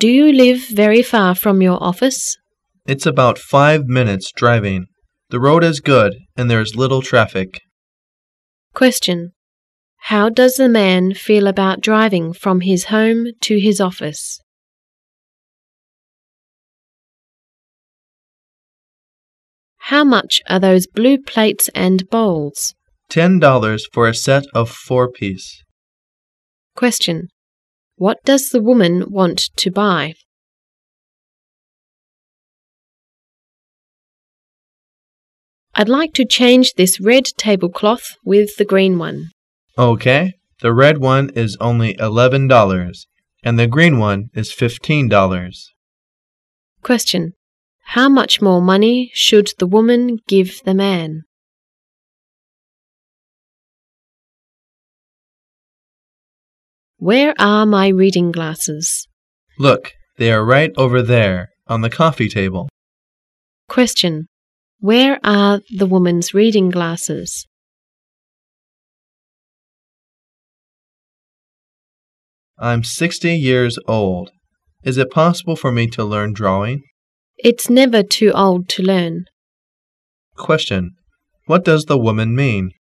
Do you live very far from your office? It's about 5 minutes driving. The road is good and there is little traffic. Question. How does the man feel about driving from his home to his office? How much are those blue plates and bowls? $10 for a set of 4-piece. Question. What does the woman want to buy? I'd like to change this red tablecloth with the green one. Okay, the red one is only $11 and the green one is $15. Question. How much more money should the woman give the man? Where are my reading glasses? Look, they are right over there on the coffee table. Question. Where are the woman's reading glasses? I'm 60 years old. Is it possible for me to learn drawing? It's never too old to learn. Question. What does the woman mean?